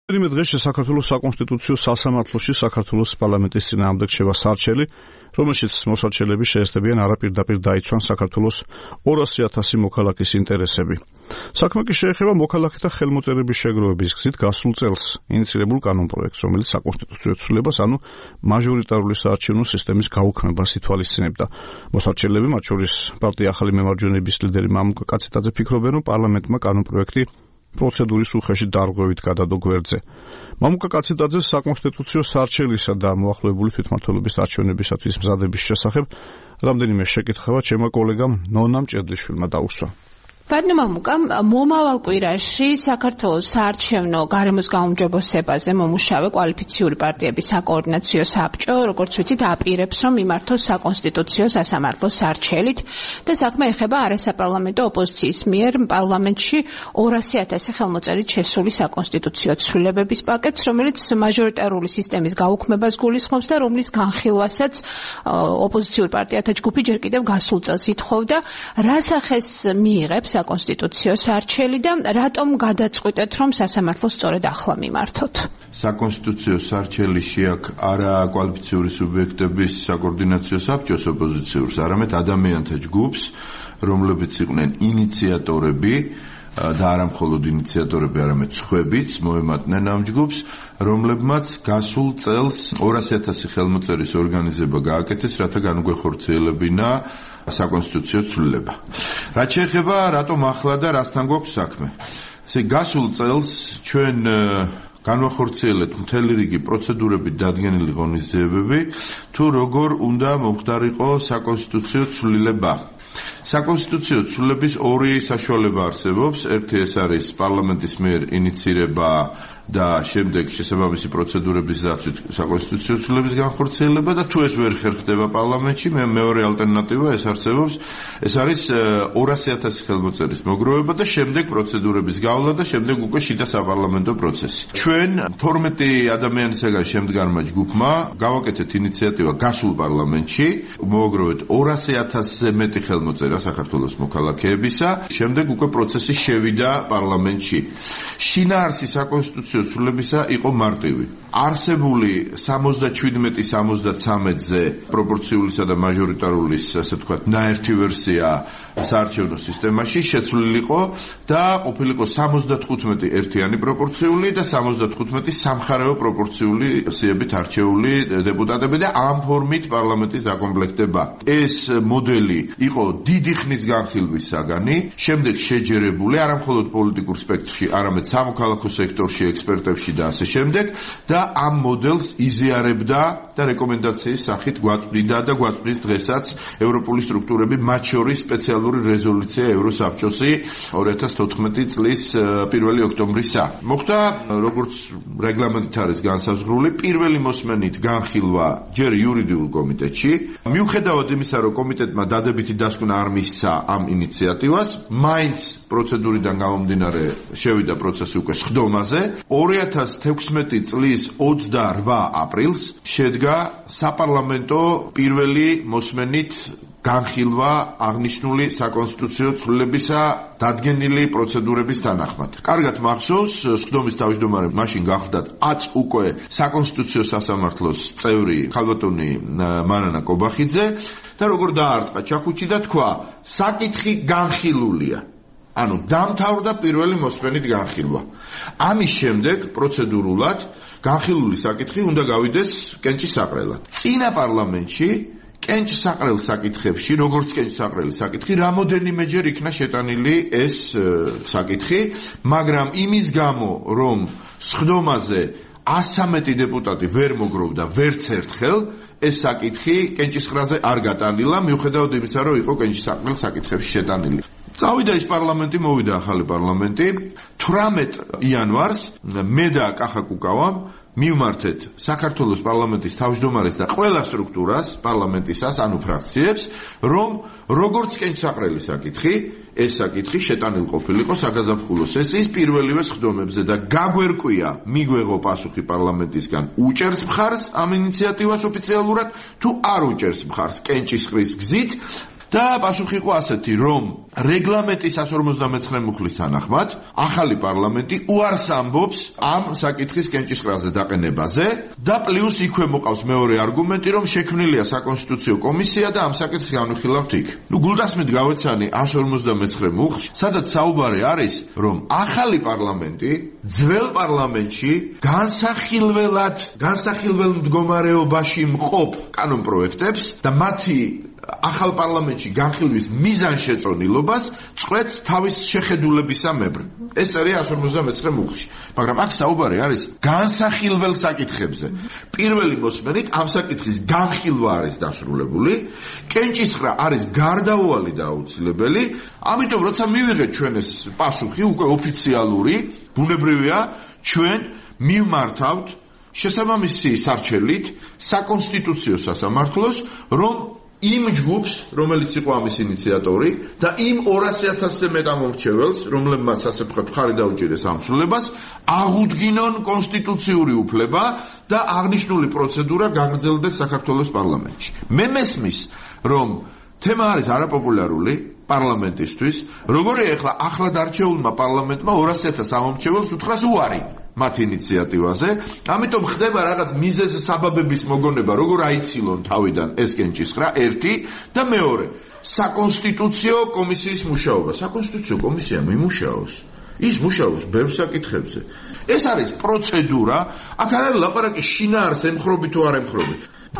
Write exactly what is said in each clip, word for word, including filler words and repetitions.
იმ დღეში საქართველოს საკონსტიტუციო სასამართლოში საქართველოს პარლამენტის წინააღმდეგ შევა სარჩელი, რომელშიც მოსარჩელები შეესწებიან არაპირდაპირ დაიცვან საქართველოს ორასი ათასი მოქალაქის ინტერესები. საქმე კი შეეხება მოქალაქეთა ხელმოწერების შეგროვების გზით გასულ წელს ინიცირებულ კანონპროექტს, რომელიც საკონსტიტუციო ცვლილებას, ანუ მაჟორიტარული საარჩევნო სისტემის გაუქმებას ითვალისწინებდა. მოსარჩელები, მათ შორის პარტია ახალი მემარჯვენეების ლიდერი მამუკა კაციტაძე ფიქრობენ, რომ პარლამენტმა კანონპროექტი პროცედურის უხეში დარღვევით გადადო გვერდზე. მამუკა კაციტაძეს საკონსტიტუციო სარჩელისა და მოახლოებული თვითმმართველობის არჩევნებისათვის მზადების შესახებ რამდენიმე შეკითხება ჩემმა კოლეგამ ნონა მჭედლიშვილმა დაუსვა. Პარნიო მამუკა, მომავალ კვირაში საქართველოს საარჩევნო გარემოს გაუმჯობესებაზე მომუშავე კვალიფიციური პარტიების საკოორდინაციო საბჭო, როგორც ვიცით, აპირებს, რომ მიმართოს საკონსტიტუციო სასამართლოს სარჩელით და საქმე ეხება არასაპარლამენტო ოპოზიციის მიერ პარლამენტში ორასი ათასი ხელმოწერით შესული საკონსტიტუციო ცვლილებების პაკეტს, რომელიც მაჟორიტარული სისტემის გაუქმებას გულისხმობს და რომლის განხილვასაც ოპოზიციური პარტიათა ჯგუფი ჯერ კიდევ გასულ წელს ითხოვდა. რა სახეს მიიღებს საკონსტიტუციო სარჩელი და რატომ გადაწყვიტეთ, რომ სასამართლოს სწორედ ახლა მიმართოთ? საკონსტიტუციო სარჩელი შეაქვს არა კვალიფიციური სუბიექტების საკოორდინაციო საბჭოს ოპოზიციურს, არამედ ადამიანთა ჯგუფს, რომლებიც იყვნენ ინიციატორები და არა მხოლოდ ინიციატორები, არამედ სხვებიც მოემატნენ ამ ჯგუფს, რომლებმაც გასულ წელს ორასი ათასი ხელმოწერის ორგანიზება გააკეთეს, რათა განუგვეხორციელებინა საკონსტიტუციო ცვლილება. რაც შეეხება რატომ ახლა და რასთან გვაქვს საქმე. ესე გასულ წელს ჩვენ განვახორციელეთ მთელი რიგი პროცედურებით დადგენილი ღონისძიებები, თუ როგორ უნდა მომხდარიყო საკონსტიტუციო ცვლილება. საკონსტიტუციო ცვლილების ორი საშუალება არსებობს. ერთი ეს არის პარლამენტის მიერ ინიცირება და შემდეგ შესაბამისი პროცედურების დაცვით საკონსტიტუციო ცვლილების განხორციელება და თუ ეს ვერ ხერხდება პარლამენტში, მე მეორე ალტერნატივა ეს არსებობს. ეს არის ორასი ათასი ხელმოწერის მოგროვება და შემდეგ პროცედურების გავლა და შემდეგ უკვე შიდა საპარლამენტო პროცესი. ჩვენ თორმეტი ადამიანისაგან შემდგარმა ჯგუფმა გავაკეთეთ ინიციატივა გასულ პარლამენტში, მოვაგროვეთ ორასი ათასზე მეტი ხელმოწერა საქართველოს მოქალაქეებისა, შემდეგ უკვე პროცესი შევიდა პარლამენტში. შინაარსი საკონსტიტუციო ცვლილებისა იყო მარტივი. არსებული სამოცდაჩვიდმეტი სამოცდაცამეტზე პროპორციულისა და მაჟორიტარულის, ასე ვთქვათ, ნაერთი ვერსია საარჩევნო სისტემაში შეცვლილიყო და ყოფილიყო სამოცდათხუთმეტი ერთიანი პროპორციული და სამოცდათხუთმეტი სამხარეო პროპორციული სიებით არჩეული დეპუტატები და ამ ფორმით პარლამენტის დაკომპლექტება. ეს მოდელი იყო დიდი ხნის განხილვის საგანი, შემდეგ შეჯერებული არა მხოლოდ პოლიტიკურ სპექტრში, არამედ სამოქალაქო სექტორში, ექსპერტებში და ასე შემდეგ და ამ მოდელს იზიარებდა და რეკომენდაციის სახით გვაწვდიდა და გვაწვდის დღესაც ევროპული სტრუქტურები, მათ შორის სპეციალური რეზოლუცია ევროსაბჭოსი ორი ათას თოთხმეტი წლის პირველი ოქტომბრისა. მოხდა, როგორც რეგლამენტით არის განსაზღვრული, პირველი მოსმენით განხილვა ჯერ იურიდიულ კომიტეტში. მიუხედავად იმისა, რომ კომიტეტმა დადებითი დასკვნა არ მისცა ამ ინიციატივას, მაინც პროცედურიდან გამომდინარე შევიდა პროცესი უკვე სხდომაზე. ორი ათას თექვსმეტი წლის ოცდაორ აპრილს შედგა საპარლამენტო პირველი მოსმენით განხილვა აღნიშნული საკონსტიტუციო ცვლილებისა დადგენილი პროცედურების თანახმად. კარგად მახსოვს, სხდომის თავმჯდომარე მაშინ გახდათ ათს უკვე საკონსტიტუციო სასამართლოს წევრი ხალბატონი მარანა კობახიძე და როგორ დაარტყა ჩახუჩი და თქვა, საკითხი განხილულია. ანუ დამთავრდა პირველი მოსმენით განხილვა. ამის შემდეგ პროცედურულად განხილული საკითხი უნდა გავიდეს კენჭისაყრელად. წინა პარლამენტში კენჭისაყრელ საკითხებში, როგორც კენჭისაყრელი საკითხი, რამოდენიმეჯერ იქნა შეტანილი ეს საკითხი, მაგრამ იმის გამო, რომ სხდომაზე ასამეტი დეპუტატი ვერ მოგროვდა ვერც ერთხელ, ეს საკითხი კენჭისყრაზე არ გატანილა, მიუხედავად იმისა, რომ იყო კენჭისაყრელ საკითხებში შეტანილი. წავიდა ის პარლამენტი, მოვიდა ახალი პარლამენტი. თვრამეტ იანვარს მე და კახა კუკავამ მივმართეთ საქართველოს პარლამენტის თავმჯდომარეს და ყველა სტრუქტურას პარლამენტისას, ანუ ფრაქციებს, რომ როგორც კენჭისაყრელი საკითხი, ეს საკითხი შეტანილ ყოფილიყო საგაზაფხულო სესიის პირველივე სხდომებზე და გაგვერკვია, მიგვეღო პასუხი პარლამენტისგან, უჭერს მხარს ამ ინიციატივას ოფიციალურად, თუ არ უჭერს მხარს კენჭისყრის გზით, და პასუხი იყო ასეთი, რომ რეგლამენტის εκατს ორმოცდამეცხრე მუხლის თანახმად ახალი პარლამენტი უარს ამბობს ამ საკითხის კენჭისყრაზე დაყენებაზე და პლუს იქვე მოყავს მეორე არგუმენტი, რომ შექმნილია საკონსტიტუციო კომისია და ამ საკითხს განვიხილავთ იქ. ნუ გულდასმით გავეცანი εκατს ორმოცდამეცხრე მუხლში, სადაც საუბარი არის, რომ ახალი პარლამენტი ძველ პარლამენტში განსახილველად, განსახილველ მდგომარეობაში მყოფ კანონპროექტებს და მათი ახალ პარლამენტში განხილვის მიზანშეწონილობას წყვეტს თავის შეხედულებისამებრ. ეს არის εκατს ორმოცდამეცხრე მუხლში. მაგრამ აქ საუბარი არის განსახილվել საკითხებზე. პირველი მოსმენით ამ საკითხის განხილვა არის დასრულებული, კენჭისყრა არის გარდაუვალი და აუცილებელი, ამიტომ როცა მივიღეთ ჩვენ ეს პასუხი უკვე ოფიციალური, ბუნებრივია ჩვენ მივმართავთ შესაბამისი სარჩელით საკონსტიტუციო სასამართლოს, რომ იმ ჯგუფს, რომელიც იყო ამის ინიციატორი და იმ ორასი ათასზე მეტ ამომრჩეველს, რომლებმაც ასე ვთქვათ, მხარი დაუჭირეს ამ ცვლილებას, აღუდგინონ კონსტიტუციური უფლება და აღნიშნული პროცედურა გაგრძელდეს საქართველოს პარლამენტში. მე მესმის, რომ თემა არის არაპოპულარული პარლამენტისთვის, როგორია ახლა ახლად არჩეულმა პარლამენტმა ორასი ათას ამომრჩეველს უთხრას უარი მათ ინიციატივაზე, ამიტომ ხდება რაღაც მიზეზ საბაბების მოგონება, როგორ აიცილონ თავიდან ეს კენჭისყრა, ერთი და მეორე, საკონსტიტუციო კომისიის მუშაობა. საკონსტიტუციო კომისია მიმუშაოს. ის მუშაობს ბევრ საკითხებზე. ეს არის პროცედურა, აქ არ არის ლაპარაკი შინაარს ემხრობი თუ არ ემხრობი.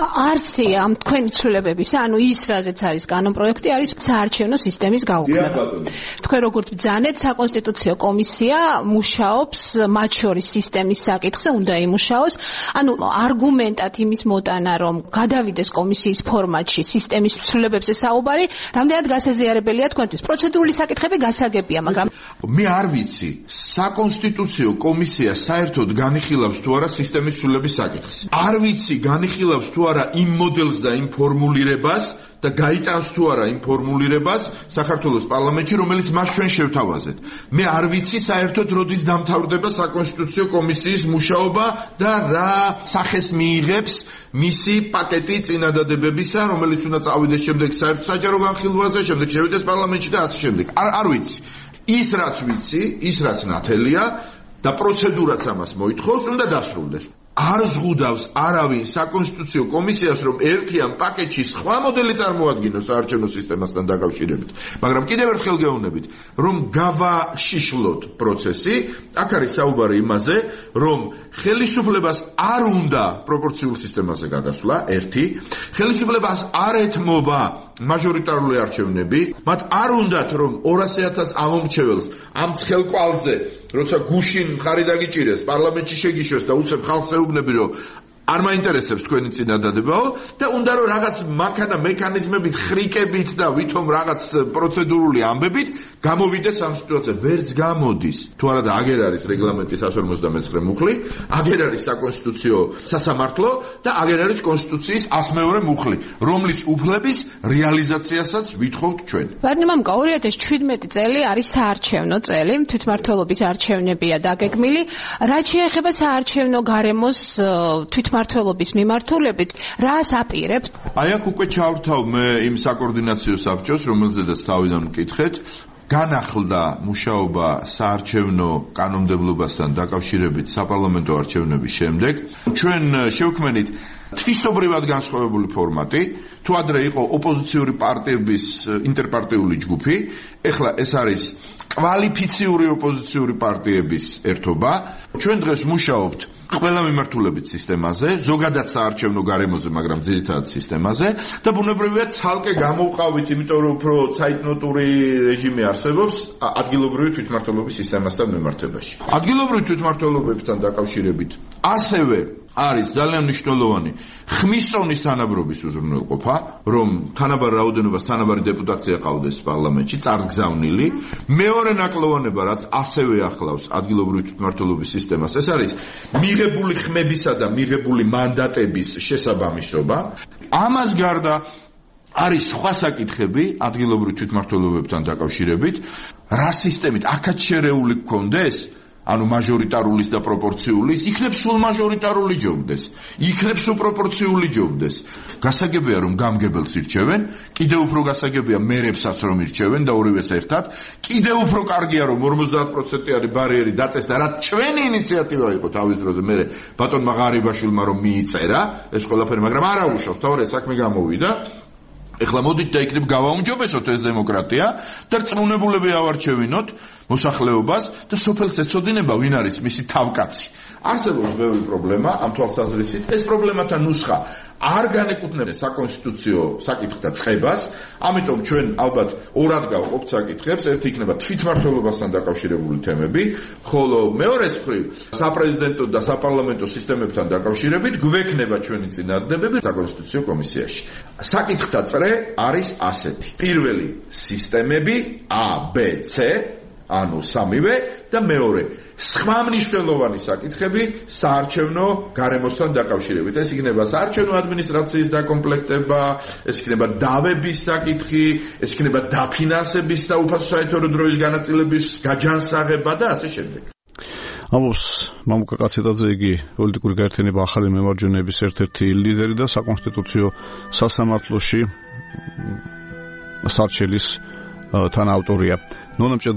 არსია ამ თქვენი ცვლილებების, ანუ ის რაზეც არის კანონპროექტი, არის საარჩევნო სისტემის გაუქმება. თქვენ როგორც ბრძანეთ, საკონსტიტუციო კომისია მუშაობს მათ შორის სისტემის საკითხზე, უნდა იმუშაოს. ანუ არგუმენტად იმის მოტანა, რომ გადავიდეს კომისიის ფორმატში სისტემის ცვლილებებზე საუბარი, რამდენად გასაზიარებელია თქვენთვის. პროცედურული საკითხები გასაგებია, მაგრამ მე არ ვიცი, საკონსტიტუციო კომისია საერთოდ განიხილავს თუ არა სისტემის ცვლილების საკითხს. არ ვიცი, განიხილავს თუ არა იმ მოდელს და იმ ფორმულირებას და გაიტანს თუ არა იმ ფორმულირებას საქართველოს პარლამენტში, რომელიც მას ჩვენ შევთავაზეთ. მე არ ვიცი საერთოდ როდის დამთავრდება საკონსტიტუციო კომისიის მუშაობა და რა სახეს მიიღებს მისი პაკეტი წინადადებებისა, რომელიც უნდა წავიდეს შემდეგ საერთო საჯარო განხილვაზე, შემდეგ შევიდეს პარლამენტში და ასე შემდეგ. არ არ ვიცი. ის რაც ვიცი, ის რაც ნათელია და პროცედურაც ამას მოითხოვს, უნდა დასრულდეს. არ ზღუდავს არავინ საკონსტიტუციო კომისიას, რომ ერთიან პაკეტში სხვა მოდელი წარმოადგინოს საარჩევნო სისტემასთან დაკავშირებით. მაგრამ კიდევ ერთხელ გეუბნებით, რომ გავაშიშლოთ პროცესი, აქ არის საუბარი იმაზე, რომ ხელისუფლებას არ უნდა პროპორციულ სისტემაზე გადასვლა, ერთი, ხელისუფლებას არ ეთმობა მაჟორიტარული არჩევნები, მათ არ უნდათ, რომ ორასი ათას ამომრჩეველს ამ ცხელკვალზე, როცა გუშინ მხარი დაგიჭირეს, პარლამენტში შეგიშვეს და უცებ ხალხს ეუბნები, რომ არ მაინტერესებს თქვენი წინადადებაო და უნდა რომ რაღაც მანქანა მექანიზმებით, ხრიკებით და ვითომ რაღაც პროცედურული ამბებით გამოვიდეს ამ სიტუაცია. ვერც გამოდის. თუ არა და აგერ არის რეგლამენტის εκατს ორმოცდამეცხრე მუხლი, აგერ არის საკონსტიტუციო სასამართლო და აგერ არის კონსტიტუციის ას მეორე მუხლი, რომლის უფლების რეალიზაციასაც ვითხოვთ ჩვენ. ბატონო, ორი ათას შვიდმეტი წელი არის საარჩევნო წელი, თვითმმართველობის არჩევნებია დაგეგმილი. რაც შეეხება საარჩევნო გარემოს თვითმმართველობის მმართველობის მიმართულებით რას აპირებთ? აი აქ უკვე ჩავრთავ მე იმ საკოორდინაციო საბჭოს, რომელზედაც თავიდან მკითხეთ, განახლდა მუშაობა საარჩევნო კანონმდებლობასთან დაკავშირებით საპარლამენტო არჩევნების შემდეგ. ჩვენ შევქმნით თვისობრივად განსხვავებული ფორმატი, თუ ადრე იყო ოპოზიციური პარტიების ინტერპარტიული ჯგუფი, ეხლა ეს არის კვალიფიციური ოპოზიციური პარტიების ერთობა. ჩვენ დღეს მუშაობთ ყველა მიმართულებით სისტემაზე, ზოგადად საარჩევნო გარემოზე, მაგრამ ძირითადად სისტემაზე და ბუნებრივია ცალკე გამოვყავით, იმიტომ რომ უფრო ცაიტნოტური რეჟიმი არსებობს ადგილობრივი თვითმმართველობის სისტემასთან მიმართებაში. ადგილობრივი თვითმმართველობებთან დაკავშირებით ასევე არის ძალიან მნიშვნელოვანი ხმის წონის თანაბრობის უზრუნველყოფა, რომ თანაბარ რაოდენობას თანაბარი დეპუტაცია ყავდეს პარლამენტში, წარგზავნილი. მეორე ნაკლოვანება, რაც ასევე ახლავს ადგილობრივი თვითმმართველობის სისტემას, ეს არის მიღებული ხმებისა და მიღებული მანდატების შესაბამისობა. ამას გარდა არის სხვა საკითხები ადგილობრივი თვითმმართველობებთან დაკავშირებით, რა სისტემით აქაც შერეული გქონდეს, ანუ მაჟორიტარულის და პროპორციულის, იქნებ სულ მაჟორიტარული ჯობდეს. იქნებ სულ პროპორციული ჯობდეს. გასაგებია რომ გამგებელს ირჩევენ, კიდევ უფრო გასაგებია მერებსაც რომ ირჩევენ და ორივეს ერთად. კიდევ უფრო კარგია რომ ორმოცდაათ პროცენტიანი ბარიერი დაწეს და რაც ჩვენი ინიციატივა იყო თავის დროზე მე ბატონმა ღარიბაშვილმა რომ მიიწერა ეს ყველაფერი, მაგრამ არა უშავს, თავი საქმე გამოვიდა. ეხლა მოდით და იქნებ გავაუმჯობესოთ ეს დემოკრატია და რწმუნებულები ავარჩევინოთ მოსახლეობას და სოფელს ეცოდინება ვინ არის მისი თავკაცი. არსებობს ბევრი პრობლემა ამ თვალსაზრისით. ეს პრობლემათა ნუსხა არ განეკუთვნება საკონსტიტუციო საკითხთა წყებას, ამიტომ ჩვენ ალბათ ორად გავყოფთ საკითხებს. ერთი იქნება თვითმმართველობასთან დაკავშირებული თემები, ხოლო მეორეს მხრივ საპრეზიდენტო და საპარლამენტო სისტემებთან დაკავშირებით გვექნება ჩვენი წინადადებები საკონსტიტუციო კომისიაში. საკითხთა წრე არის ასეთი. პირველი სისტემები A, B, C, ანუ სამივე და მეორე სხვა მნიშვნელოვანი საკითხები საარჩევნო გარემოსთან დაკავშირებით. ეს იქნება საარჩევნო ადმინისტრაციის დაკომპლექტება, ეს იქნება დავების საკითხი, ეს იქნება დაფინანსების და უფასო საერთო დროის განაწილების გაჯანსაღება და ასე შემდეგ. ამბობს მამუკა კაცეტაძე, იგი პოლიტიკური გაერთიანება ახალი მემარჯვენეების ერთ-ერთი ლიდერი და საკონსტიტუციო სასამართლოში სარჩელის თანაავტორია. ნონა